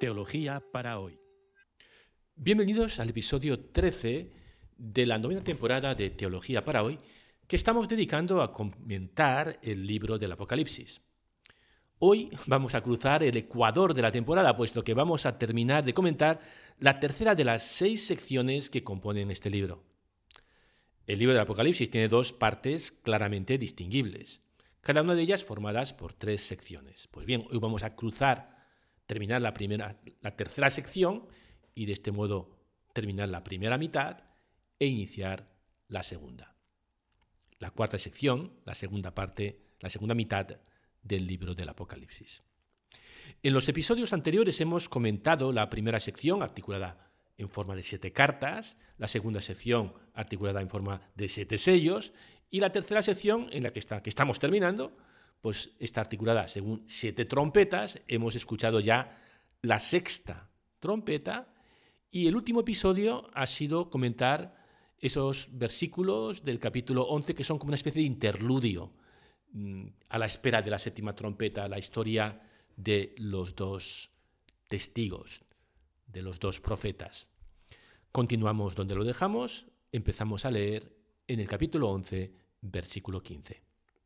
Teología para hoy. Bienvenidos al episodio 13 de la 9ª temporada de Teología para hoy, que estamos dedicando a comentar el libro del Apocalipsis. Hoy vamos a cruzar el ecuador de la temporada, puesto que vamos a terminar de comentar la tercera de las 6 secciones que componen este libro. El libro del Apocalipsis tiene 2 partes claramente distinguibles, cada una de ellas formadas por 3 secciones. Pues bien, hoy vamos a terminar la tercera sección y de este modo terminar la primera mitad e iniciar la segunda. La cuarta sección, la segunda mitad del libro del Apocalipsis. En los episodios anteriores hemos comentado la primera sección articulada en forma de 7 cartas, la segunda sección articulada en forma de 7 sellos y la tercera sección en la que estamos terminando, pues está articulada según 7 trompetas. Hemos escuchado ya la 6ª trompeta y el último episodio ha sido comentar esos versículos del capítulo 11 que son como una especie de interludio a la espera de la 7ª trompeta, la historia de los 2 testigos, de los 2 profetas. Continuamos donde lo dejamos, empezamos a leer en el capítulo 11, versículo 15.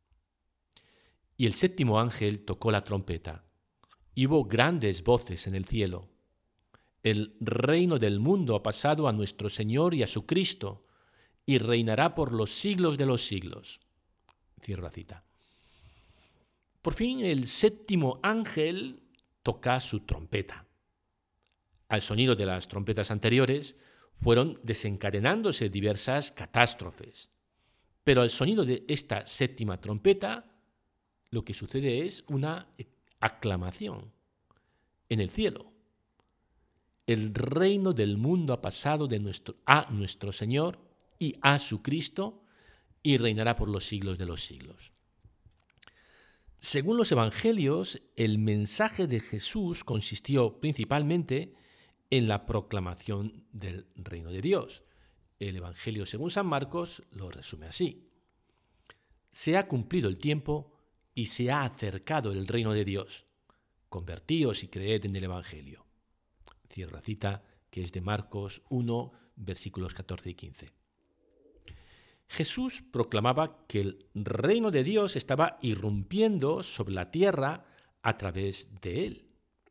Y el 7º ángel tocó la trompeta, y hubo grandes voces en el cielo. El reino del mundo ha pasado a nuestro Señor y a su Cristo, y reinará por los siglos de los siglos. Cierro la cita. Por fin el 7º ángel toca su trompeta. Al sonido de las trompetas anteriores fueron desencadenándose diversas catástrofes. Pero al sonido de esta 7ª trompeta, lo que sucede es una aclamación en el cielo. El reino del mundo ha pasado a nuestro Señor y a su Cristo, y reinará por los siglos de los siglos. Según los evangelios, el mensaje de Jesús consistió principalmente en la proclamación del reino de Dios. El evangelio según San Marcos lo resume así: se ha cumplido el tiempo y se ha acercado el reino de Dios. Convertíos y creed en el evangelio. Cierro la cita, que es de Marcos 1, versículos 14 y 15. Jesús proclamaba que el reino de Dios estaba irrumpiendo sobre la tierra a través de él.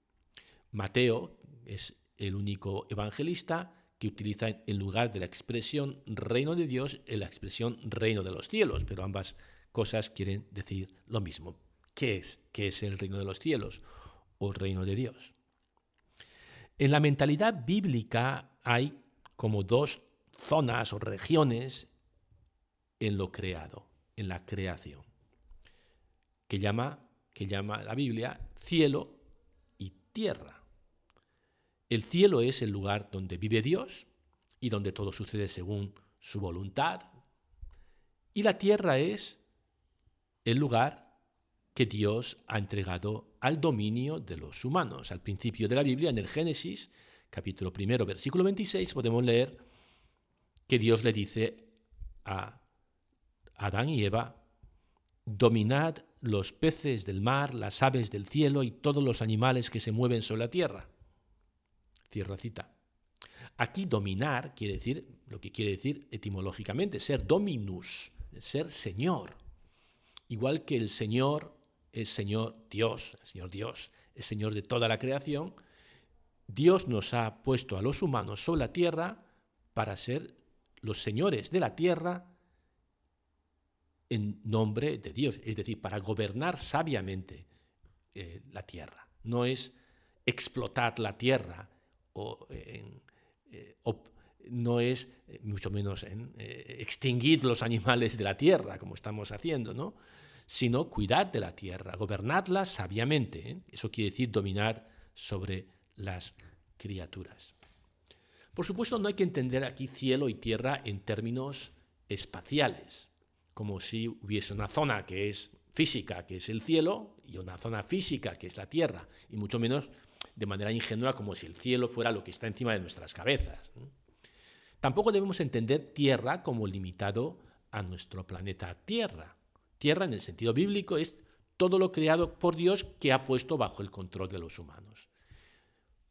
Mateo es el único evangelista que utiliza en lugar de la expresión reino de Dios la expresión reino de los cielos, pero ambas cosas quieren decir lo mismo. ¿Qué es? ¿Qué es el reino de los cielos o reino de Dios? En la mentalidad bíblica hay como 2 zonas o regiones en lo creado, en la creación, que llama la Biblia cielo y tierra. El cielo es el lugar donde vive Dios y donde todo sucede según su voluntad, y la tierra es el lugar que Dios ha entregado al dominio de los humanos. Al principio de la Biblia, en el Génesis, capítulo 1, versículo 26, podemos leer que Dios le dice a Adán y Eva: dominad los peces del mar, las aves del cielo y todos los animales que se mueven sobre la tierra. Cierro la cita. Aquí dominar quiere decir lo que quiere decir etimológicamente, ser dominus, ser señor. Igual que el Señor es Señor Dios, es Señor de toda la creación, Dios nos ha puesto a los humanos sobre la tierra para ser los señores de la tierra en nombre de Dios, es decir, para gobernar sabiamente la tierra. No es explotar la tierra no es mucho menos extinguir los animales de la tierra, como estamos haciendo, ¿no? Sino cuidar de la tierra, gobernarla sabiamente. Eso quiere decir dominar sobre las criaturas. Por supuesto, no hay que entender aquí cielo y tierra en términos espaciales, como si hubiese una zona que es física, que es el cielo, y una zona física, que es la tierra, y mucho menos de manera ingenua como si el cielo fuera lo que está encima de nuestras cabezas. Tampoco debemos entender tierra como limitado a nuestro planeta Tierra. Tierra, en el sentido bíblico, es todo lo creado por Dios que ha puesto bajo el control de los humanos.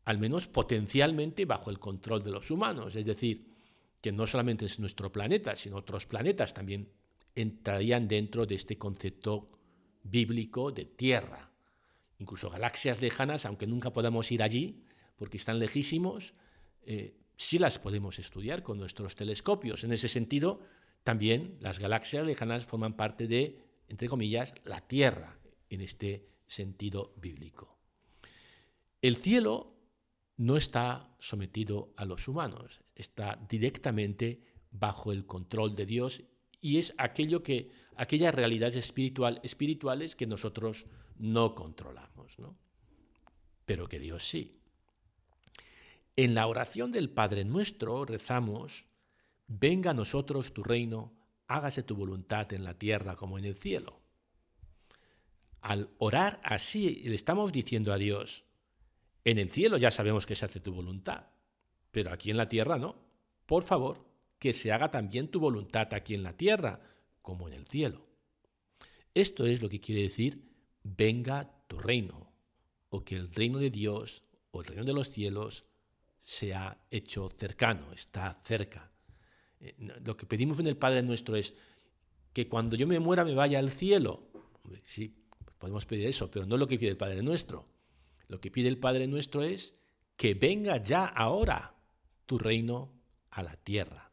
al menos potencialmente bajo el control de los humanos. Es decir, que no solamente es nuestro planeta, sino otros planetas también entrarían dentro de este concepto bíblico de tierra. Incluso galaxias lejanas, aunque nunca podamos ir allí, porque están lejísimos, sí las podemos estudiar con nuestros telescopios. En ese sentido, también las galaxias lejanas forman parte de, entre comillas, la Tierra, en este sentido bíblico. El cielo no está sometido a los humanos, está directamente bajo el control de Dios y es aquellas realidades espirituales que nosotros no controlamos, ¿no? Pero que Dios sí. En la oración del Padre Nuestro rezamos: venga a nosotros tu reino, hágase tu voluntad en la tierra como en el cielo. Al orar así le estamos diciendo a Dios: en el cielo ya sabemos que se hace tu voluntad, pero aquí en la tierra no. Por favor, que se haga también tu voluntad aquí en la tierra como en el cielo. Esto es lo que quiere decir venga tu reino, o que el reino de Dios o el reino de los cielos se ha hecho cercano, está cerca. Lo que pedimos en el Padre Nuestro es que cuando yo me muera me vaya al cielo. Sí, podemos pedir eso, pero no es lo que pide el Padre Nuestro. Lo que pide el Padre Nuestro es que venga ya ahora tu reino a la tierra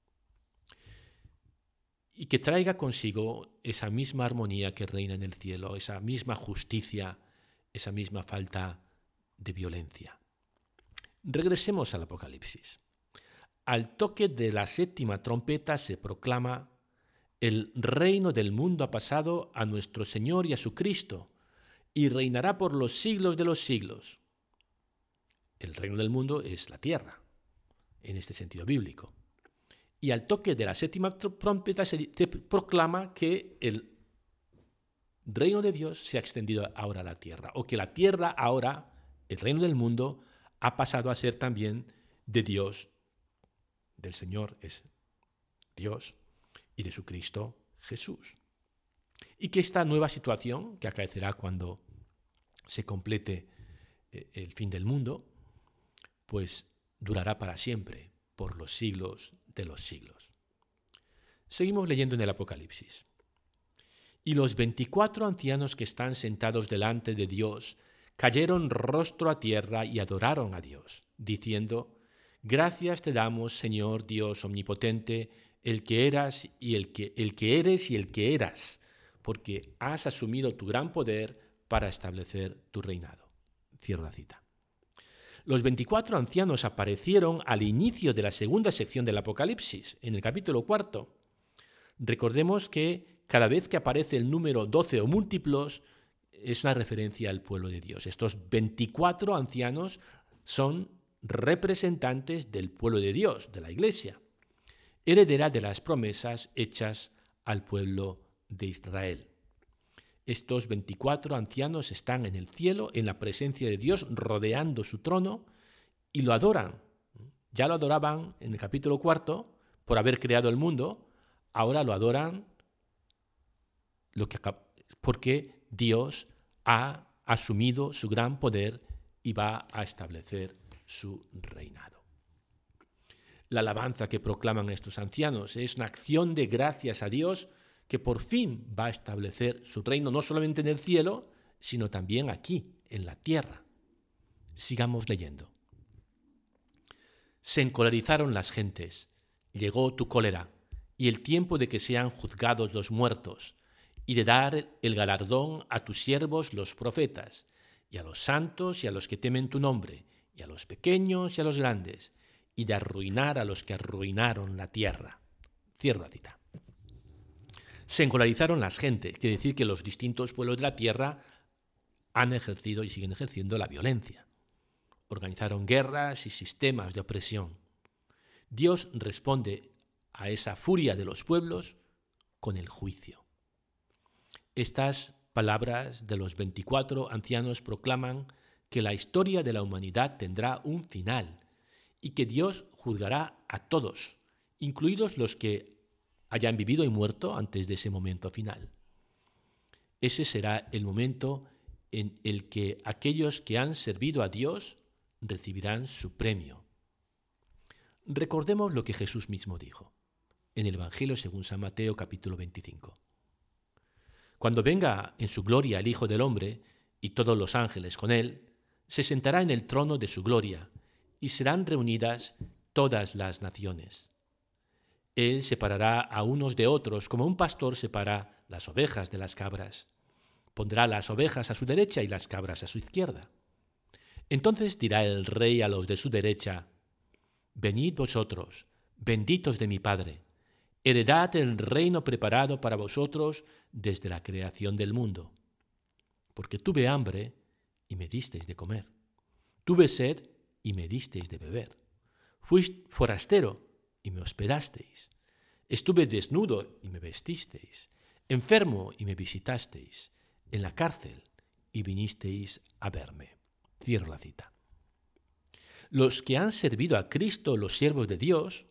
y que traiga consigo esa misma armonía que reina en el cielo, esa misma justicia, esa misma falta de violencia. Regresemos al Apocalipsis. Al toque de la séptima trompeta se proclama: el reino del mundo ha pasado a nuestro Señor y a su Cristo, y reinará por los siglos de los siglos. El reino del mundo es la tierra, en este sentido bíblico. Y al toque de la séptima trompeta se proclama que el reino de Dios se ha extendido ahora a la tierra, o que la tierra ahora, el reino del mundo, ha pasado a ser también de Dios, del Señor es Dios, y de su Cristo Jesús. Y que esta nueva situación, que acaecerá cuando se complete el fin del mundo, pues durará para siempre, por los siglos de los siglos. Seguimos leyendo en el Apocalipsis. Y los 24 ancianos que están sentados delante de Dios cayeron rostro a tierra y adoraron a Dios, diciendo: gracias te damos, Señor Dios omnipotente, el que eras y el que eres y el que eras, porque has asumido tu gran poder para establecer tu reinado. Cierro la cita. Los 24 ancianos aparecieron al inicio de la segunda sección del Apocalipsis, en el capítulo 4. Recordemos que cada vez que aparece el número 12 o múltiplos, es una referencia al pueblo de Dios. Estos 24 ancianos son representantes del pueblo de Dios, de la Iglesia, heredera de las promesas hechas al pueblo de Israel. Estos 24 ancianos están en el cielo, en la presencia de Dios, rodeando su trono y lo adoran. Ya lo adoraban en el capítulo 4 por haber creado el mundo, ahora lo adoran porque Dios ha asumido su gran poder y va a establecer su reinado. La alabanza que proclaman estos ancianos es una acción de gracias a Dios que por fin va a establecer su reino no solamente en el cielo, sino también aquí, en la tierra. Sigamos leyendo. Se encolerizaron las gentes, llegó tu cólera, y el tiempo de que sean juzgados los muertos, y de dar el galardón a tus siervos los profetas, y a los santos y a los que temen tu nombre, y a los pequeños y a los grandes, y de arruinar a los que arruinaron la tierra. Cierro la cita. Se encolerizaron las gentes, quiere decir que los distintos pueblos de la tierra han ejercido y siguen ejerciendo la violencia. Organizaron guerras y sistemas de opresión. Dios responde a esa furia de los pueblos con el juicio. Estas palabras de los 24 ancianos proclaman que la historia de la humanidad tendrá un final y que Dios juzgará a todos, incluidos los que hayan vivido y muerto antes de ese momento final. Ese será el momento en el que aquellos que han servido a Dios recibirán su premio. Recordemos lo que Jesús mismo dijo en el Evangelio según San Mateo capítulo 25. Cuando venga en su gloria el Hijo del Hombre y todos los ángeles con él, se sentará en el trono de su gloria y serán reunidas todas las naciones. Él separará a unos de otros como un pastor separa las ovejas de las cabras. Pondrá las ovejas a su derecha y las cabras a su izquierda. Entonces dirá el rey a los de su derecha: venid vosotros, benditos de mi Padre, heredad el reino preparado para vosotros desde la creación del mundo. Porque tuve hambre y me disteis de comer. Tuve sed y me disteis de beber. Fui forastero y me hospedasteis. Estuve desnudo y me vestisteis. Enfermo y me visitasteis. En la cárcel y vinisteis a verme. Cierro la cita. Los que han servido a Cristo, los siervos de Dios,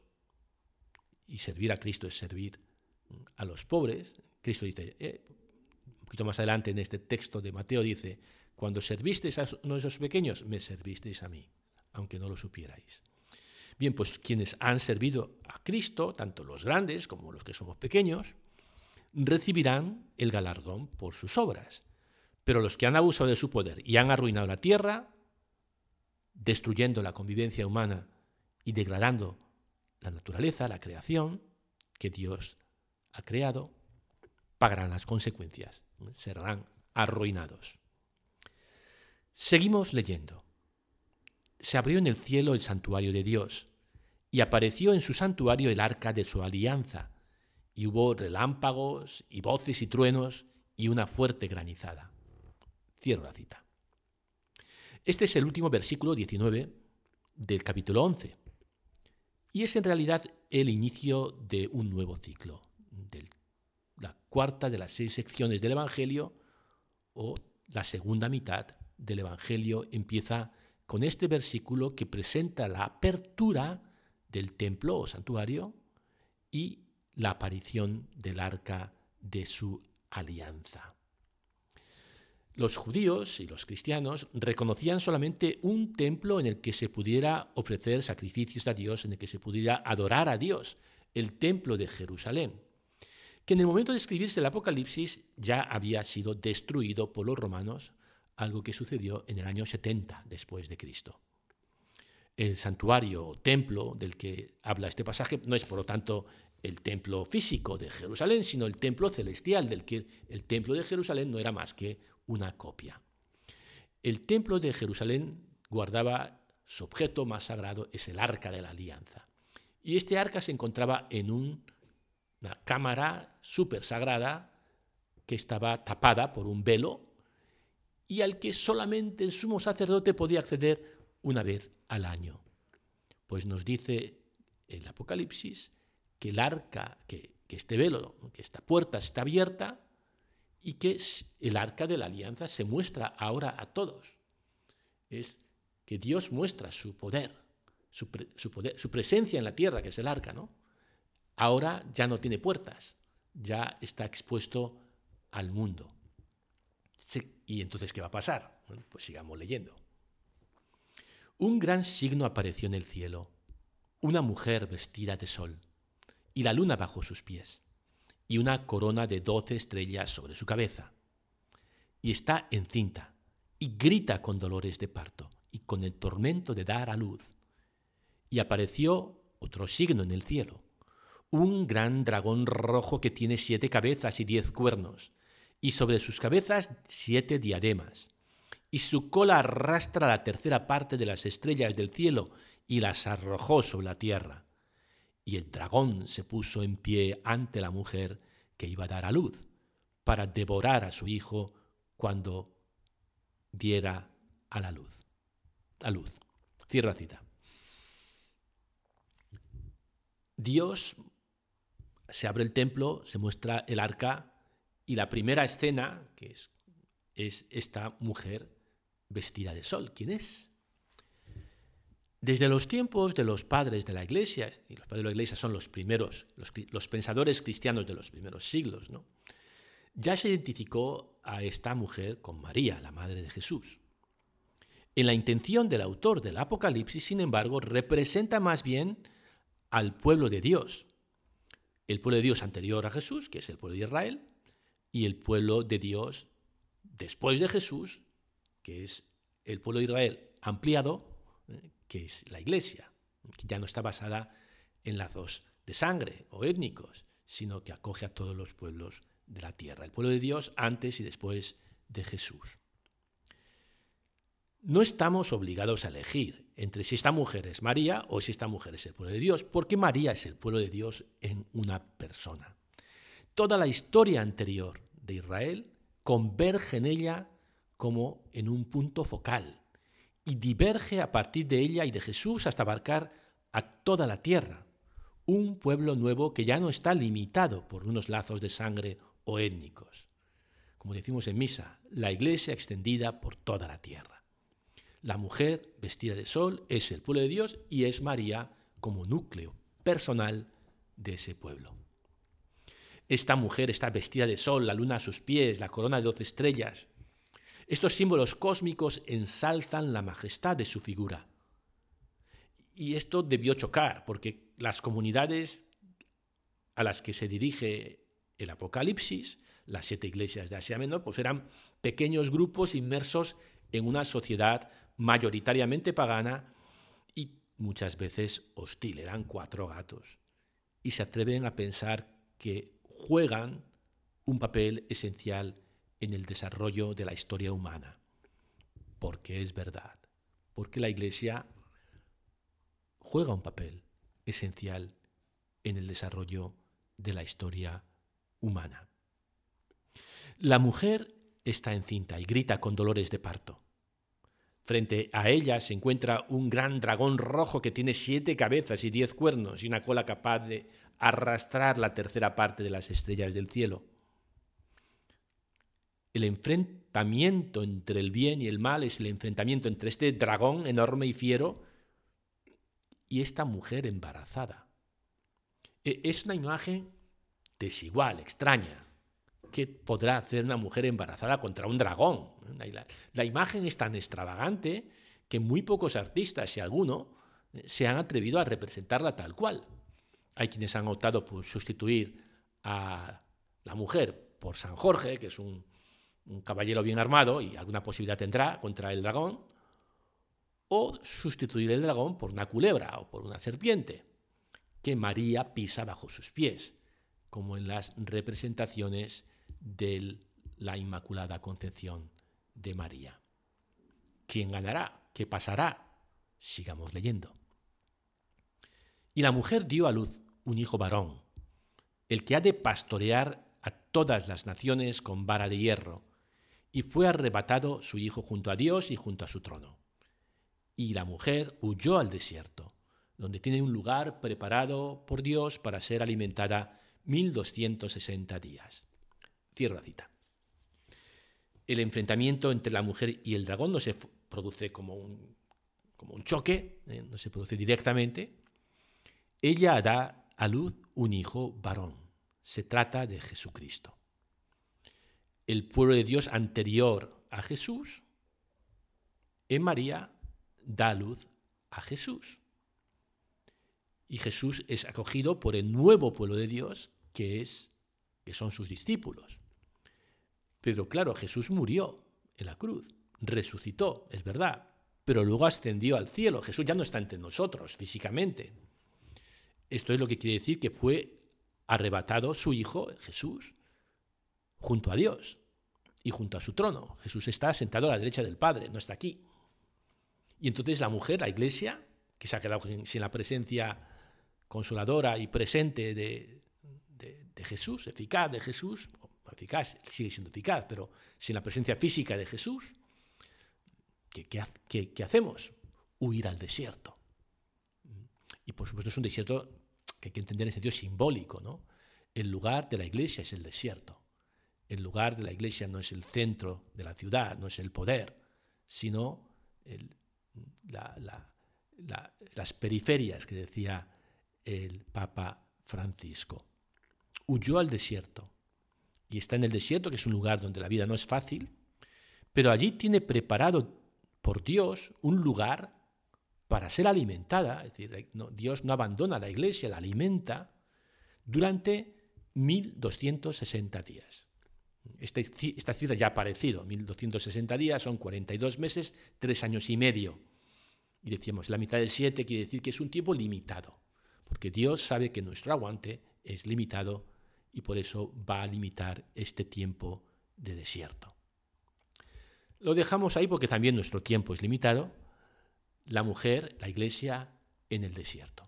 y servir a Cristo es servir a los pobres. Cristo dice, un poquito más adelante en este texto de Mateo dice, cuando servisteis a uno de esos pequeños, me servisteis a mí, aunque no lo supierais. Bien, pues quienes han servido a Cristo, tanto los grandes como los que somos pequeños, recibirán el galardón por sus obras. Pero los que han abusado de su poder y han arruinado la tierra, destruyendo la convivencia humana y degradando la naturaleza, la creación que Dios ha creado, pagarán las consecuencias, serán arruinados. Seguimos leyendo. Se abrió en el cielo el santuario de Dios, y apareció en su santuario el arca de su alianza, y hubo relámpagos y voces y truenos y una fuerte granizada. Cierro la cita. Este es el último versículo 19 del capítulo 11, y es en realidad el inicio de un nuevo ciclo, de la cuarta de las 6 secciones del Evangelio, o la segunda mitad del Evangelio empieza con este versículo que presenta la apertura del templo o santuario y la aparición del arca de su alianza. Los judíos y los cristianos reconocían solamente un templo en el que se pudiera ofrecer sacrificios a Dios, en el que se pudiera adorar a Dios, el templo de Jerusalén, que en el momento de escribirse el Apocalipsis ya había sido destruido por los romanos, algo que sucedió en el año 70 después de Cristo. El santuario o templo del que habla este pasaje no es, por lo tanto, el templo físico de Jerusalén, sino el templo celestial, del que el templo de Jerusalén no era más que una copia. El templo de Jerusalén guardaba su objeto más sagrado, es el arca de la alianza. Y este arca se encontraba en una cámara súper sagrada que estaba tapada por un velo y al que solamente el sumo sacerdote podía acceder una vez al año. Pues nos dice el Apocalipsis que el arca, que este velo, que esta puerta está abierta y que el arca de la alianza se muestra ahora a todos. Es que Dios muestra su poder, su presencia en la tierra, que es el arca, ¿no? Ahora ya no tiene puertas, ya está expuesto al mundo. ¿Y entonces qué va a pasar? Bueno, pues sigamos leyendo. Un gran signo apareció en el cielo, una mujer vestida de sol, y la luna bajo sus pies, y una corona de 12 estrellas sobre su cabeza. Y está encinta, y grita con dolores de parto, y con el tormento de dar a luz. Y apareció otro signo en el cielo, un gran dragón rojo que tiene 7 cabezas y 10 cuernos, y sobre sus cabezas 7 diademas. Y su cola arrastra la tercera parte de las estrellas del cielo y las arrojó sobre la tierra. Y el dragón se puso en pie ante la mujer que iba a dar a luz, para devorar a su hijo cuando diera a la luz. Cierro la cita. Dios se abre el templo, se muestra el arca y la primera escena, que es esta mujer vestida de sol. ¿Quién es? Desde los tiempos de los padres de la Iglesia, y los padres de la Iglesia son los primeros, los pensadores cristianos de los primeros siglos, ¿no? Ya se identificó a esta mujer con María, la madre de Jesús. En la intención del autor del Apocalipsis, sin embargo, representa más bien al pueblo de Dios. El pueblo de Dios anterior a Jesús, que es el pueblo de Israel, y el pueblo de Dios después de Jesús, que es el pueblo de Israel ampliado, que es la Iglesia, que ya no está basada en lazos de sangre o étnicos, sino que acoge a todos los pueblos de la tierra. El pueblo de Dios antes y después de Jesús. No estamos obligados a elegir entre si esta mujer es María o si esta mujer es el pueblo de Dios, porque María es el pueblo de Dios en una persona. Toda la historia anterior de Israel converge en ella como en un punto focal y diverge a partir de ella y de Jesús hasta abarcar a toda la tierra, un pueblo nuevo que ya no está limitado por unos lazos de sangre o étnicos. Como decimos en misa, la Iglesia extendida por toda la tierra. La mujer vestida de sol es el pueblo de Dios y es María como núcleo personal de ese pueblo. Esta mujer está vestida de sol, la luna a sus pies, la corona de 12 estrellas. Estos símbolos cósmicos ensalzan la majestad de su figura. Y esto debió chocar, porque las comunidades a las que se dirige el Apocalipsis, las 7 iglesias de Asia Menor, pues eran pequeños grupos inmersos en una sociedad mayoritariamente pagana y muchas veces hostil. Eran 4 gatos. Y se atreven a pensar que juegan un papel esencial en el desarrollo de la historia humana. Porque es verdad. Porque la Iglesia juega un papel esencial en el desarrollo de la historia humana. La mujer está encinta y grita con dolores de parto. Frente a ella se encuentra un gran dragón rojo que tiene 7 cabezas y 10 cuernos y una cola capaz de arrastrar la tercera parte de las estrellas del cielo. El enfrentamiento entre el bien y el mal es el enfrentamiento entre este dragón enorme y fiero y esta mujer embarazada. Es una imagen desigual, extraña. ¿Qué podrá hacer una mujer embarazada contra un dragón? La imagen es tan extravagante que muy pocos artistas, si alguno, se han atrevido a representarla tal cual. Hay quienes han optado por sustituir a la mujer por San Jorge, que es un caballero bien armado y alguna posibilidad tendrá contra el dragón, o sustituir el dragón por una culebra o por una serpiente, que María pisa bajo sus pies, como en las representaciones de la Inmaculada Concepción de María. ¿Quién ganará? ¿Qué pasará? Sigamos leyendo. Y la mujer dio a luz un hijo varón, el que ha de pastorear a todas las naciones con vara de hierro, y fue arrebatado su hijo junto a Dios y junto a su trono. Y la mujer huyó al desierto, donde tiene un lugar preparado por Dios para ser alimentada 1260 días. Cierro la cita. El enfrentamiento entre la mujer y el dragón no se produce como un choque, no se produce directamente. Ella da a luz un hijo varón. Se trata de Jesucristo. El pueblo de Dios anterior a Jesús, en María, da a luz a Jesús. Y Jesús es acogido por el nuevo pueblo de Dios, que son sus discípulos. Pero claro, Jesús murió en la cruz, resucitó, es verdad, pero luego ascendió al cielo. Jesús ya no está entre nosotros físicamente. Esto es lo que quiere decir que fue arrebatado su Hijo, Jesús, junto a Dios y junto a su trono. Jesús está sentado a la derecha del Padre, no está aquí. Y entonces la mujer, la Iglesia, que se ha quedado sin la presencia consoladora y presente de Jesús, eficaz de Jesús, eficaz, sigue siendo eficaz, pero sin la presencia física de Jesús, ¿qué hacemos? Huir al desierto. Y por supuesto es un desierto que hay que entender en sentido simbólico, ¿no? El lugar de la Iglesia es el desierto. El lugar de la Iglesia no es el centro de la ciudad, no es el poder, sino las periferias que decía el Papa Francisco. Huyó al desierto y está en el desierto, que es un lugar donde la vida no es fácil, pero allí tiene preparado por Dios un lugar para ser alimentada, es decir, Dios no abandona a la Iglesia, la alimenta durante 1260 días. Esta cifra ya ha aparecido, 1260 días son 42 meses, 3 años y medio. Y decíamos, la mitad del 7 quiere decir que es un tiempo limitado, porque Dios sabe que nuestro aguante es limitado y por eso va a limitar este tiempo de desierto. Lo dejamos ahí porque también nuestro tiempo es limitado. La mujer, la Iglesia, en el desierto.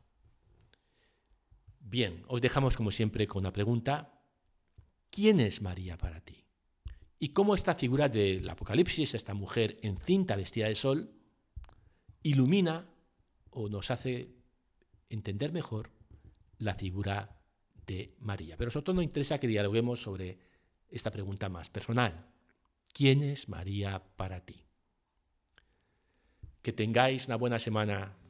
Bien, os dejamos como siempre con una pregunta. ¿Quién es María para ti? ¿Y cómo esta figura del Apocalipsis, esta mujer encinta vestida de sol, ilumina o nos hace entender mejor la figura de María? Pero sobre todo nos interesa que dialoguemos sobre esta pregunta más personal. ¿Quién es María para ti? Que tengáis una buena semana